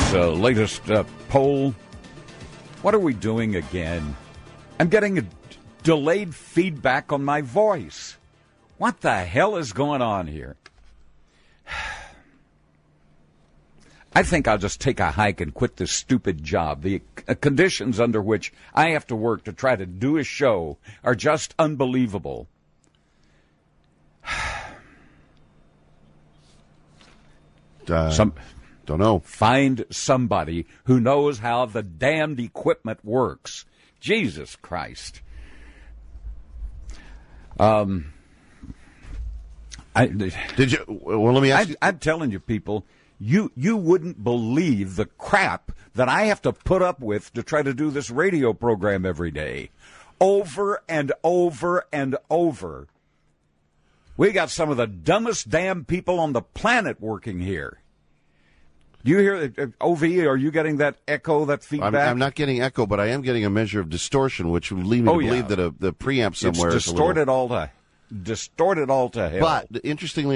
this latest poll. What are we doing again? I'm getting a delayed feedback on my voice. What the hell is going on here? I think I'll just take a hike and quit this stupid job. The conditions under which I have to work to try to do a show are just unbelievable. Don't know. Find somebody who knows how the damned equipment works. Jesus Christ. Did you? Well, let me ask you. I'm telling you, people, you wouldn't believe the crap that I have to put up with to try to do this radio program every day. Over and over and over. We got some of the dumbest damn people on the planet working here. Do you hear, OV, are you getting that echo, that feedback? I'm not getting echo, but I am getting a measure of distortion, which would lead me to believe that the preamp somewhere is distorted all to hell. But interestingly